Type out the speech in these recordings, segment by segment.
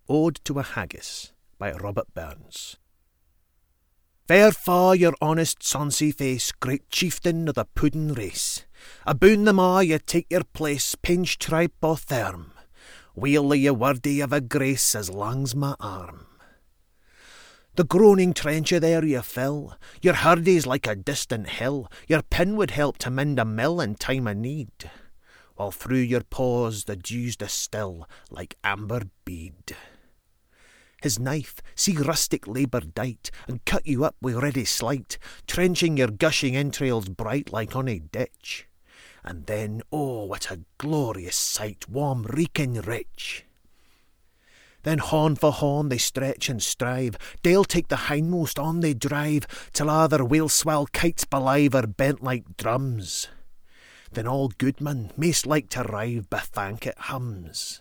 Ode to a Haggis by Robert Burns. Fair fa your honest sonsy face, great chieftain of the puddin' race. Aboon them a' ye take your place, pinch tribe o' therm. Weel ye worthy of a grace as long's my arm. The groaning trencher there ye fill, your hurdy's like a distant hill, your pin would help to mend a mill in time o' need, while through your paws the dews distil like amber bead. His knife, see rustic labour dight, and cut you up wi' ready slight, trenching your gushing entrails bright like on a ditch. And then, oh, what a glorious sight, warm, reeking rich. Then horn for horn they stretch and strive, they'll take the hindmost, on they drive, till a' their whale swell kites belive are bent like drums. Then all goodman, maist like to rive, bethank it hums.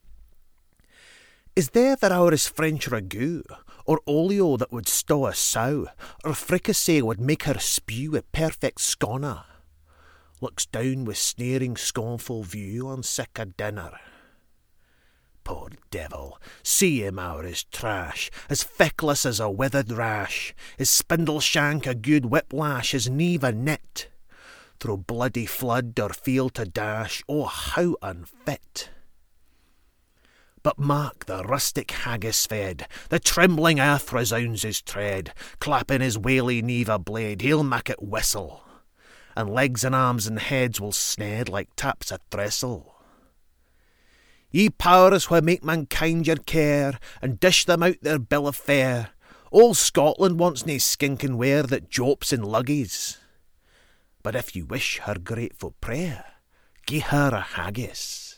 Is there that ours French ragout, or olio that would stow a sow, or fricassee would make her spew a perfect scona? Looks down with sneering scornful view on sic a dinner. Poor devil, see him ower his trash, as feckless as a withered rash, his spindle shank a good whiplash, his neve a net. Thro' bloody flood or field to dash, oh how unfit! But mark the rustic haggis fed, the trembling earth resounds his tread, clapping his whaley neve a blade, he'll mak it whistle, and legs and arms and heads will sned like taps a trestle. Ye powers wha make mankind your care, and dish them out their bill of fare, all Scotland wants nae skinking ware that jopes in luggies. But if you wish her grateful prayer, gie her a haggis.